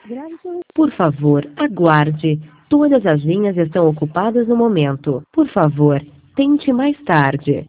Por favor, aguarde. Todas as linhas estão ocupadas no momento. Por favor, tente mais tarde.